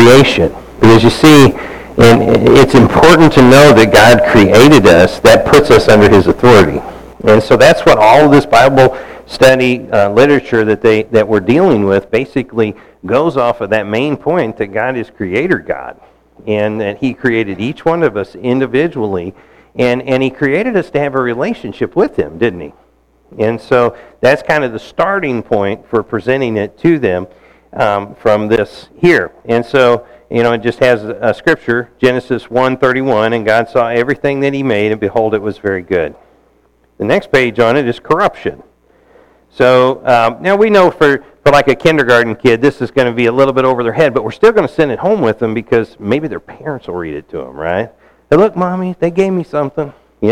creation. Because you see, and it's important to know that God created us. That puts us under his authority. And so that's what all of this Bible study literature that we're dealing with basically goes off of that main point that God is creator God. And that he created each one of us individually. And he created us to have a relationship with him, didn't he? And so that's kind of the starting point for presenting it to them from this here. And so, it just has a scripture, Genesis 1:31, and God saw everything that he made, and behold, it was very good. The next page on it is corruption. So now we know for like a kindergarten kid, this is going to be a little bit over their head, but we're still going to send it home with them because maybe their parents will read it to them, right? Hey, look, Mommy, they gave me something,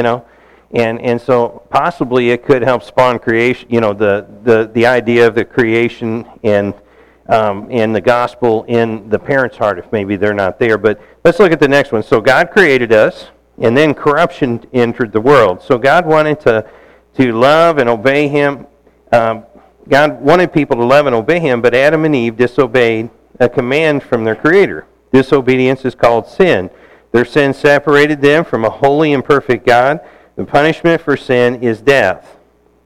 And so possibly it could help spawn creation, the idea of the creation and the gospel in the parent's heart if maybe they're not there. But let's look at the next one. So God created us, and then corruption entered the world. So God wanted to love and obey him. God wanted people to love and obey him, but Adam and Eve disobeyed a command from their Creator. Disobedience is called sin. Their sin separated them from a holy and perfect God. The punishment for sin is death.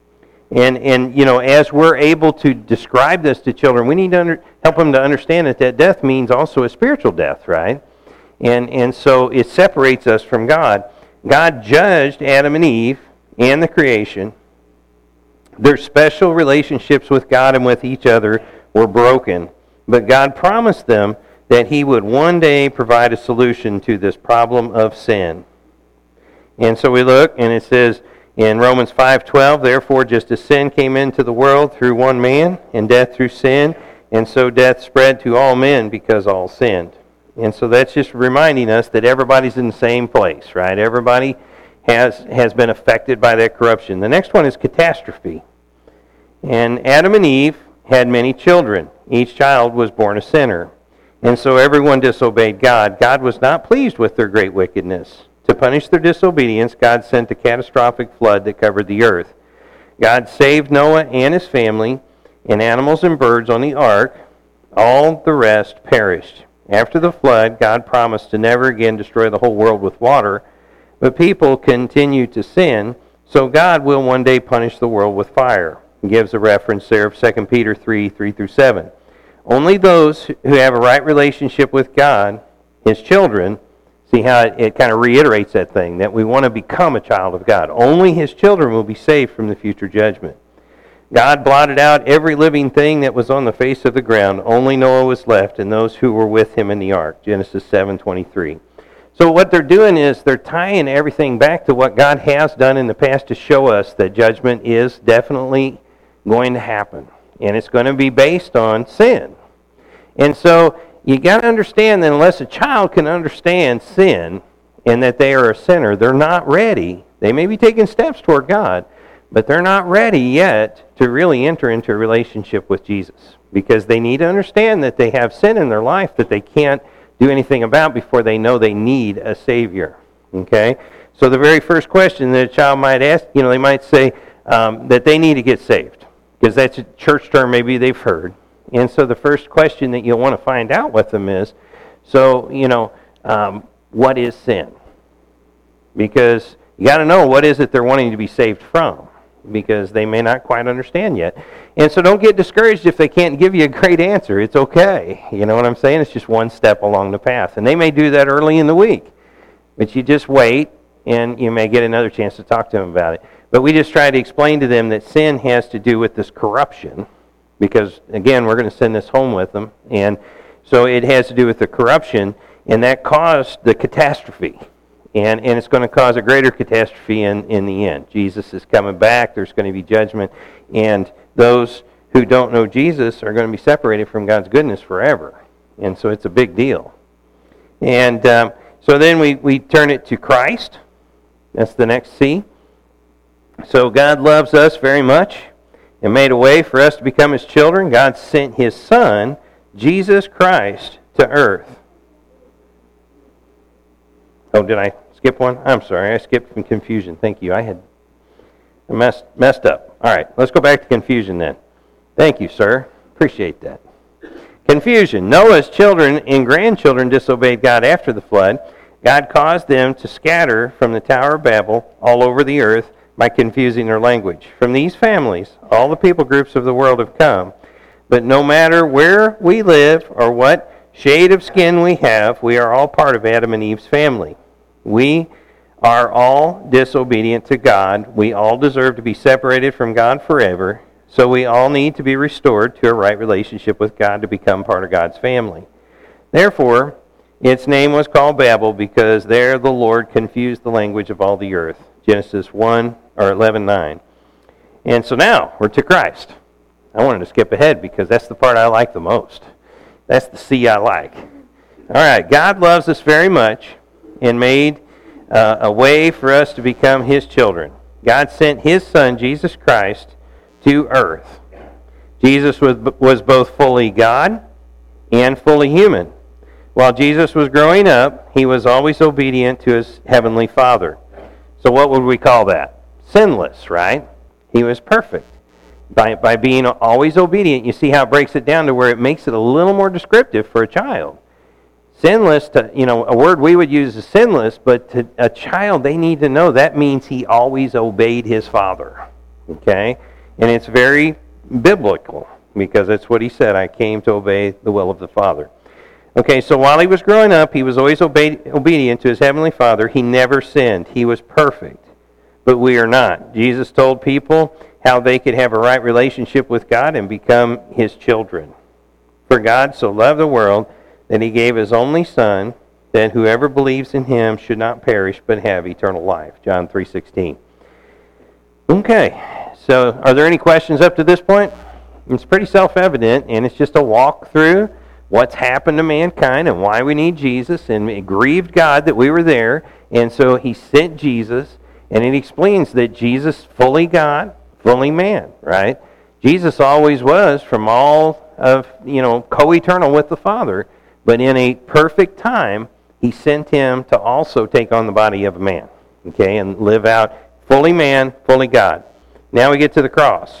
And as we're able to describe this to children, we need to help them to understand that death means also a spiritual death, right? And so it separates us from God. God judged Adam and Eve and the creation. Their special relationships with God and with each other were broken. But God promised them that he would one day provide a solution to this problem of sin. And so we look, and it says in Romans 5:12, therefore just as sin came into the world through one man, and death through sin, and so death spread to all men because all sinned. And so that's just reminding us that everybody's in the same place, right? Everybody has been affected by that corruption. The next one is catastrophe. And Adam and Eve had many children. Each child was born a sinner. And so everyone disobeyed God. God was not pleased with their great wickedness. To punish their disobedience, God sent a catastrophic flood that covered the earth. God saved Noah and his family, and animals and birds on the ark. All the rest perished. After the flood, God promised to never again destroy the whole world with water, but people continue to sin, so God will one day punish the world with fire. He gives a reference there of 2 Peter 3:3-7. Only those who have a right relationship with God, his children, see how it kind of reiterates that thing, that we want to become a child of God. Only his children will be saved from the future judgment. God blotted out every living thing that was on the face of the ground. Only Noah was left and those who were with him in the ark. Genesis 7:23. So what they're doing is they're tying everything back to what God has done in the past to show us that judgment is definitely going to happen. And it's going to be based on sin. And so you got to understand that unless a child can understand sin and that they are a sinner, they're not ready. They may be taking steps toward God, but they're not ready yet to really enter into a relationship with Jesus, because they need to understand that they have sin in their life that they can't do anything about before they know they need a Savior. Okay? So the very first question that a child might ask, they might say that they need to get saved, because that's a church term maybe they've heard. And so the first question that you'll want to find out with them is, what is sin? Because you got to know what is it they're wanting to be saved from, because they may not quite understand yet. And so don't get discouraged if they can't give you a great answer. It's okay. You know what I'm saying? It's just one step along the path. And they may do that early in the week. But you just wait, and you may get another chance to talk to them about it. But we just try to explain to them that sin has to do with this corruption, because, again, we're going to send this home with them. And so it has to do with the corruption, and that caused the catastrophe. And it's going to cause a greater catastrophe in the end. Jesus is coming back. There's going to be judgment. And those who don't know Jesus are going to be separated from God's goodness forever. And so it's a big deal. And so then we turn it to Christ. That's the next C. So God loves us very much and made a way for us to become his children. God sent his Son, Jesus Christ, to earth. Oh, did I skip one? I'm sorry, I skipped from confusion. Thank you. I messed up. All right, let's go back to confusion then. Thank you, sir. Appreciate that. Confusion. Noah's children and grandchildren disobeyed God after the flood. God caused them to scatter from the Tower of Babel all over the earth by confusing their language. From these families, all the people groups of the world have come. But no matter where we live or what shade of skin we have, we are all part of Adam and Eve's family. We are all disobedient to God. We all deserve to be separated from God forever. So we all need to be restored to a right relationship with God to become part of God's family. Therefore, its name was called Babel because there the Lord confused the language of all the earth. Genesis 11:9. And so now we're to Christ. I wanted to skip ahead because that's the part I like the most. That's the C I like. All right, God loves us very much and made a way for us to become His children. God sent His Son, Jesus Christ, to earth. Jesus was both fully God and fully human. While Jesus was growing up, He was always obedient to His Heavenly Father. So what would we call that? Sinless, right? He was perfect. By being always obedient, you see how it breaks it down to where it makes it a little more descriptive for a child. Sinless, a word we would use is sinless, but to a child, they need to know that means he always obeyed his father. Okay? And it's very biblical because that's what he said. I came to obey the will of the Father. Okay, so while he was growing up, he was always obedient to his Heavenly Father. He never sinned. He was perfect. But we are not. Jesus told people how they could have a right relationship with God and become His children. For God so loved the world that He gave His only Son, that whoever believes in Him should not perish but have eternal life. John 3:16. Okay. So, are there any questions up to this point? It's pretty self-evident, and it's just a walk through what's happened to mankind and why we need Jesus, and it grieved God that we were there, and so He sent Jesus, and it explains that Jesus, fully God, fully man, right? Jesus always was from all of, co-eternal with the Father, but in a perfect time, He sent Him to also take on the body of a man, okay, and live out fully man, fully God. Now we get to the cross.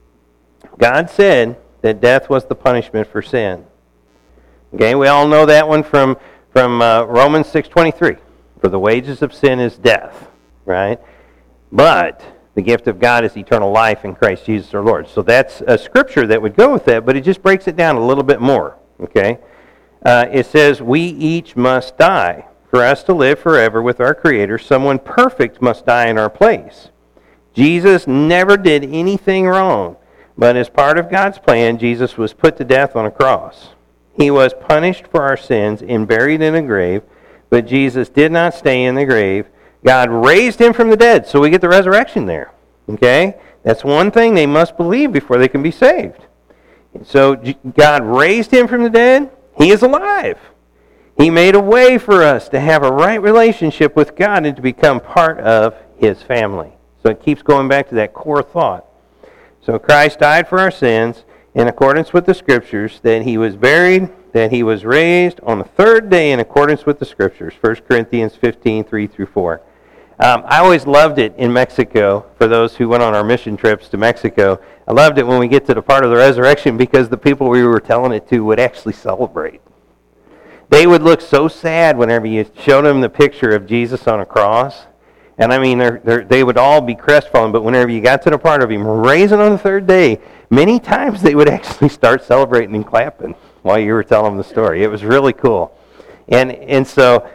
God said that death was the punishment for sin. Okay, we all know that one from Romans 6:23. For the wages of sin is death, right? But the gift of God is eternal life in Christ Jesus our Lord. So that's a scripture that would go with that, but it just breaks it down a little bit more, okay? It says, we each must die. For us to live forever with our Creator, someone perfect must die in our place. Jesus never did anything wrong, but as part of God's plan, Jesus was put to death on a cross. He was punished for our sins and buried in a grave, but Jesus did not stay in the grave. God raised Him from the dead, so we get the resurrection there. Okay? That's one thing they must believe before they can be saved. So God raised Him from the dead. He is alive. He made a way for us to have a right relationship with God and to become part of His family. So it keeps going back to that core thought. So Christ died for our sins in accordance with the Scriptures, that He was buried, that He was raised on the third day in accordance with the Scriptures. 1 Corinthians 15:3-4. I always loved it in Mexico, for those who went on our mission trips to Mexico. I loved it when we get to the part of the resurrection because the people we were telling it to would actually celebrate. They would look so sad whenever you showed them the picture of Jesus on a cross. And I mean, they would all be crestfallen, but whenever you got to the part of Him raising on the third day, many times they would actually start celebrating and clapping while you were telling them the story. It was really cool. And so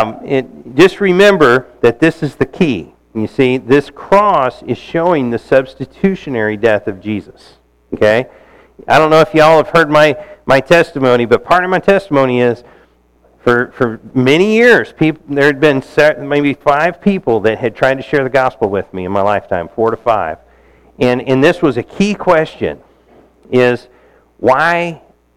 just remember that this is the key. You see, this cross is showing the substitutionary death of Jesus. Okay? I don't know if y'all have heard my testimony, but part of my testimony is for many years, there had been maybe 5 people that had tried to share the gospel with me in my lifetime, 4 to 5. And this was a key question, is why,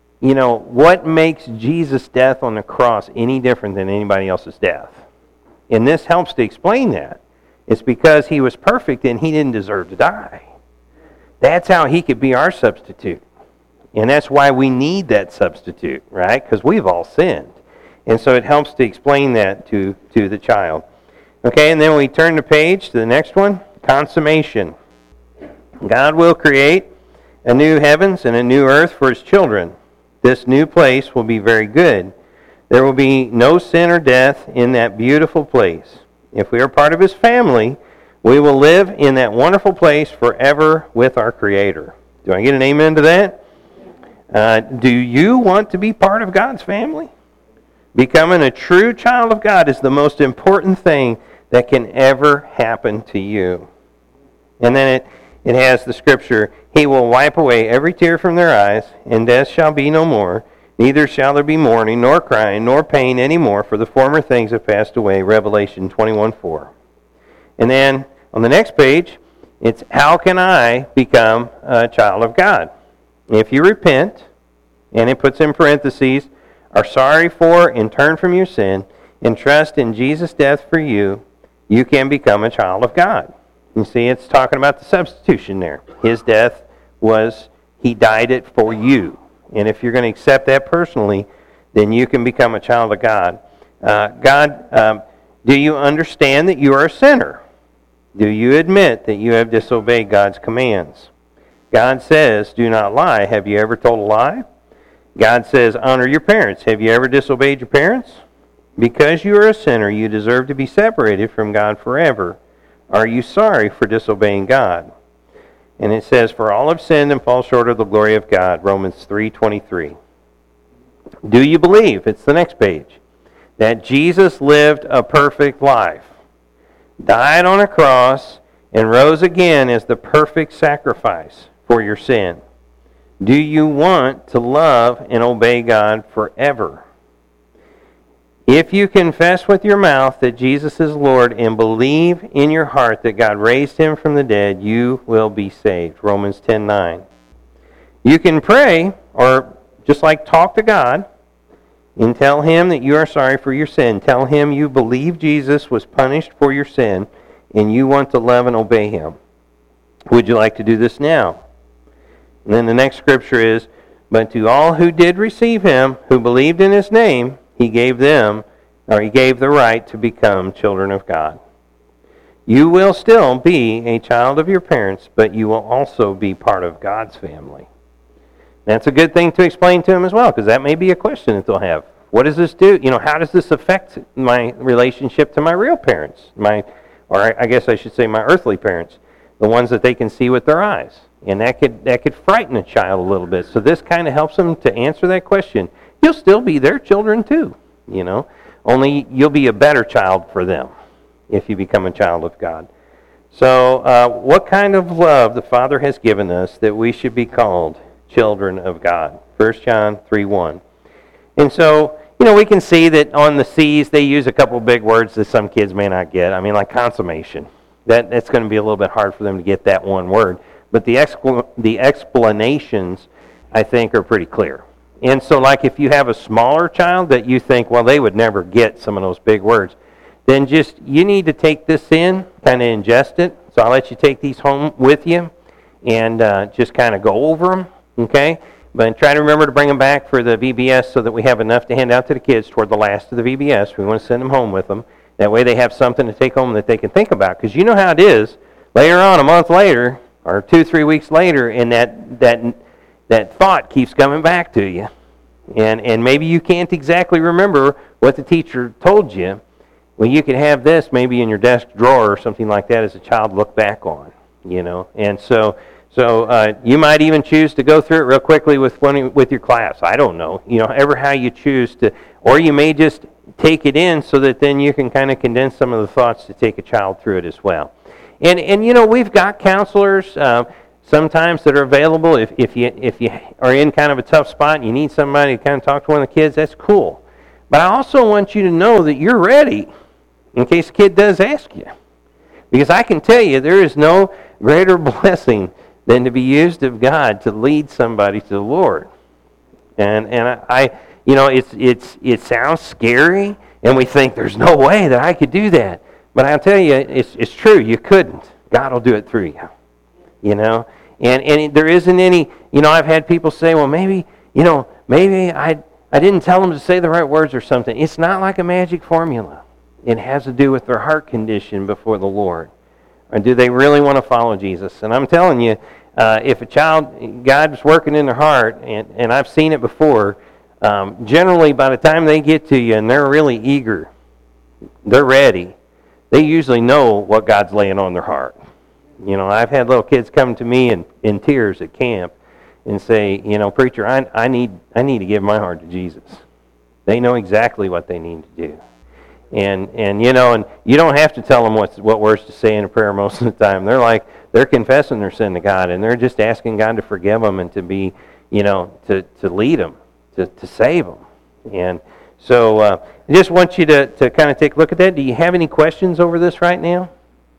what makes Jesus' death on the cross any different than anybody else's death? And this helps to explain that. It's because He was perfect and He didn't deserve to die. That's how He could be our substitute. And that's why we need that substitute, right? Because we've all sinned. And so it helps to explain that to the child. Okay, and then we turn the page to the next one, consummation. God will create a new heavens and a new earth for His children. This new place will be very good. There will be no sin or death in that beautiful place. If we are part of His family, we will live in that wonderful place forever with our Creator. Do I get an amen to that? Do you want to be part of God's family? Becoming a true child of God is the most important thing that can ever happen to you. And then it has the scripture, He will wipe away every tear from their eyes, and death shall be no more. Neither shall there be mourning, nor crying, nor pain any more, for the former things have passed away. Revelation 21:4. And then on the next page, it's how can I become a child of God? If you repent, and it puts in parentheses, are sorry for and turn from your sin, and trust in Jesus' death for you, you can become a child of God. You see, it's talking about the substitution there. His death was, He died it for you. And if you're going to accept that personally, then you can become a child of God. Do you understand that you are a sinner? Do you admit that you have disobeyed God's commands? God says, do not lie. Have you ever told a lie? God says, honor your parents. Have you ever disobeyed your parents? Because you are a sinner, you deserve to be separated from God forever. Are you sorry for disobeying God? And it says, for all have sinned and fall short of the glory of God, Romans 3:23. Do you believe, it's the next page, that Jesus lived a perfect life, died on a cross, and rose again as the perfect sacrifice for your sin? Do you want to love and obey God forever? If you confess with your mouth that Jesus is Lord and believe in your heart that God raised Him from the dead, you will be saved. Romans 10:9. You can pray or just like talk to God and tell Him that you are sorry for your sin. Tell Him you believe Jesus was punished for your sin and you want to love and obey Him. Would you like to do this now? And then the next scripture is, but to all who did receive Him, who believed in His name, He gave the right to become children of God. You will still be a child of your parents, but you will also be part of God's family. That's a good thing to explain to them as well, because that may be a question that they'll have. What does this do? How does this affect my relationship to my real parents? I guess I should say my earthly parents, the ones that they can see with their eyes. And that could frighten a child a little bit. So this kind of helps them to answer that question. You'll still be their children too, Only you'll be a better child for them if you become a child of God. So what kind of love the Father has given us that we should be called children of God? 1 John 3:1. And so, we can see that on the C's they use a couple big words that some kids may not get. Like consummation. That's going to be a little bit hard for them to get that one word. But the explanations, I think, are pretty clear. And so, like if you have a smaller child that you think, well, they would never get some of those big words, then you need to take this in, kind of ingest it. So I'll let you take these home with you and just kind of go over them, okay? But try to remember to bring them back for the VBS so that we have enough to hand out to the kids toward the last of the VBS. We want to send them home with them. That way they have something to take home that they can think about. Because you know how it is. Later on, a month later, or 2-3 weeks later, and that thought keeps coming back to you. And maybe you can't exactly remember what the teacher told you. Well, you could have this maybe in your desk drawer or something like that as a child look back on, And so you might even choose to go through it real quickly with your class. I don't know. Ever how you choose to, or you may just take it in so that then you can kind of condense some of the thoughts to take a child through it as well. And we've got counselors sometimes that are available. If you are in kind of a tough spot and you need somebody to kind of talk to one of the kids, that's cool. But I also want you to know that you're ready in case a kid does ask you. Because I can tell you there is no greater blessing than to be used of God to lead somebody to the Lord. And it sounds scary, and we think there's no way that I could do that. But I'll tell you, it's true. You couldn't. God will do it through you. And there isn't any. I've had people say, well, maybe I didn't tell them to say the right words or something. It's not like a magic formula. It has to do with their heart condition before the Lord. Or do they really want to follow Jesus? And I'm telling you, if a child, God's working in their heart, and I've seen it before, generally by the time they get to you and they're really eager, they're ready, they usually know what God's laying on their heart. You know, I've had little kids come to me in tears at camp and say, you know, preacher, I need to give my heart to Jesus. They know exactly what they need to do. And you know, and you don't have to tell them what words to say in a prayer most of the time. They're confessing their sin to God, and they're just asking God to forgive them and to be, you know, to lead them, to save them. And so I just want you to kind of take a look at that. Do you have any questions over this right now?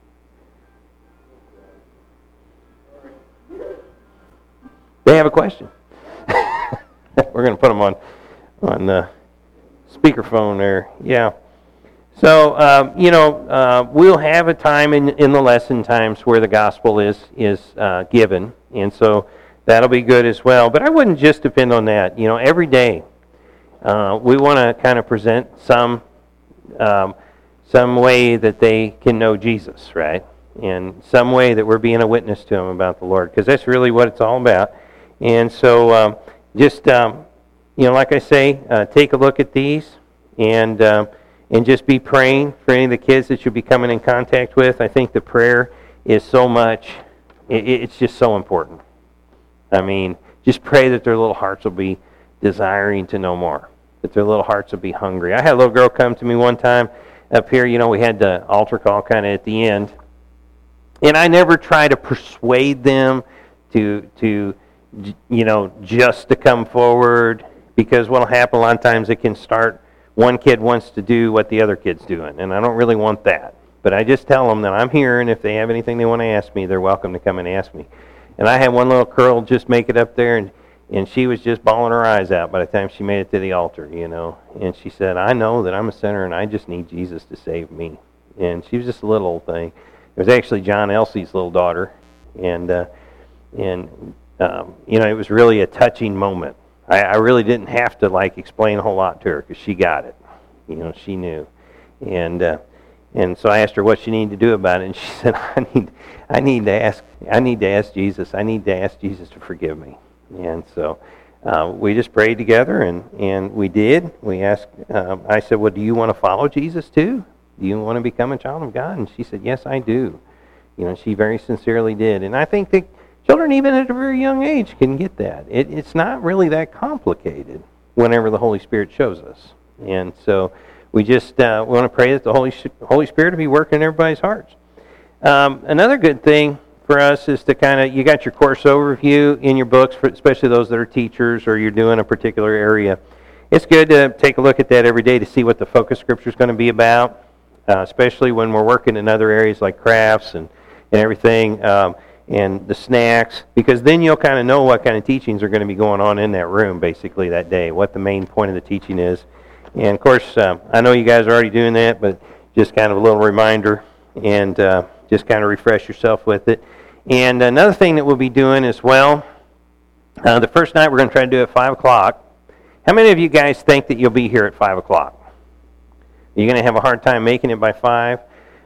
They have a question. We're going to put them on the speakerphone there. Yeah. So, you know, we'll have a time in the lesson times where the gospel is given, and so that'll be good as well. But I wouldn't just depend on that. You know, every day we want to kind of present some way that they can know Jesus, right? And some way that we're being a witness to them about the Lord, because that's really what it's all about. And so just, you know, like I say, take a look at these and just be praying for any of the kids that you'll be coming in contact with. I think the prayer is so much, it's just so important. I mean, just pray that their little hearts will be desiring to know more, that their little hearts will be hungry. I had a little girl come to me one time up here. You know, we had the altar call kind of at the end. And I never try to persuade them to you know, just to come forward, because what will happen a lot of times, it can start, one kid wants to do what the other kid's doing, and I don't really want that. But I just tell them that I'm here, and if they have anything they want to ask me, they're welcome to come and ask me. And I had one little girl just make it up there, and she was just bawling her eyes out by the time she made it to the altar, you know. And she said, I know that I'm a sinner, and I just need Jesus to save me. And she was just a little old thing. It was actually John Elsie's little daughter, and you know, it was really a touching moment. I really didn't have to explain a whole lot to her, because she got it. You know, she knew. And so I asked her what she needed to do about it, and she said, I need to ask Jesus. I need to ask Jesus to forgive me. And so we just prayed together, and we did. We asked. I said, well, do you want to follow Jesus too? Do you want to become a child of God? And she said, yes, I do. You know, she very sincerely did. And I think that children, even at a very young age, can get that. It's not really that complicated whenever the Holy Spirit shows us. And so we just want to pray that the Holy Spirit will be working in everybody's hearts. Another good thing for us is to kind of, you got your course overview in your books, especially those that are teachers or you're doing a particular area. It's good to take a look at that every day to see what the focus scripture is going to be about, especially when we're working in other areas like crafts and everything. And the snacks, because then you'll kind of know what kind of teachings are going to be going on in that room basically that day, what the main point of the teaching is. And of course, I know you guys are already doing that, but just kind of a little reminder, and just kind of refresh yourself with it. And another thing that we'll be doing as well, the first night we're going to try to do it at 5 o'clock. How many of you guys think that you'll be here at 5 o'clock? You're going to have a hard time making it by 5?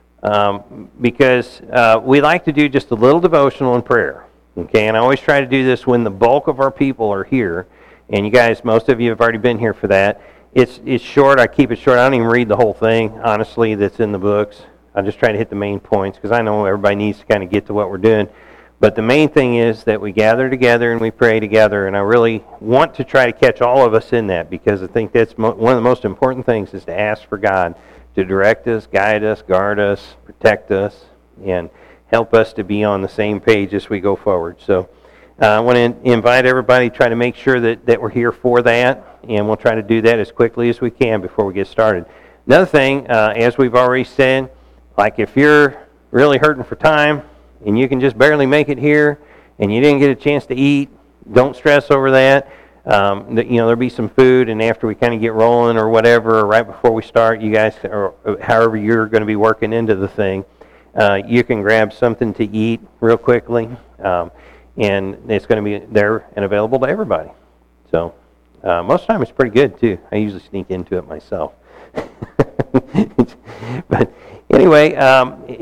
Because we like to do just a little devotional and prayer. Okay, and I always try to do this when the bulk of our people are here. And you guys, most of you have already been here for that. It's short. I keep it short. I don't even read the whole thing, honestly, that's in the books. I just try to hit the main points, because I know everybody needs to kind of get to what we're doing. But the main thing is that we gather together and we pray together. And I really want to try to catch all of us in that, because I think that's one of the most important things, is to ask for God to direct us, guide us, guard us, protect us, and help us to be on the same page as we go forward. So I want to invite everybody, try to make sure that we're here for that, and we'll try to do that as quickly as we can before we get started. Another thing, as we've already said, like if you're really hurting for time and you can just barely make it here and you didn't get a chance to eat, don't stress over that. There'll be some food, and after we kind of get rolling or whatever, or right before we start, you guys, or however you're going to be working into the thing, you can grab something to eat real quickly, and it's going to be there and available to everybody. So most of the time it's pretty good too. I usually sneak into it myself. But anyway,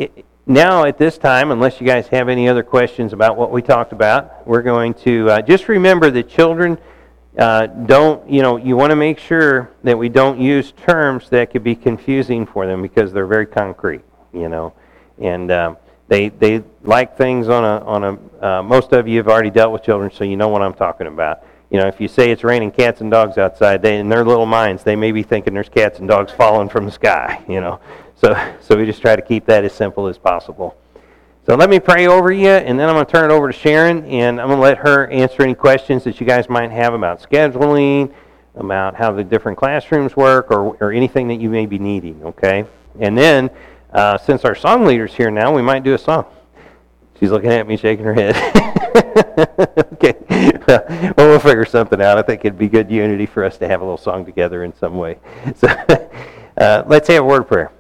now at this time, unless you guys have any other questions about what we talked about, we're going to just remember that children you want to make sure that we don't use terms that could be confusing for them because they're very concrete, and they like things on a most of you have already dealt with children, so you know what I'm talking about. If you say it's raining cats and dogs outside, in their little minds, they may be thinking there's cats and dogs falling from the sky, So we just try to keep that as simple as possible. So let me pray over you, and then I'm going to turn it over to Sharon, and I'm going to let her answer any questions that you guys might have about scheduling, about how the different classrooms work, or anything that you may be needing, okay? And then, since our song leader's here now, we might do a song. She's looking at me, shaking her head. Okay. Well, we'll figure something out. I think it'd be good unity for us to have a little song together in some way. So let's have a word of prayer.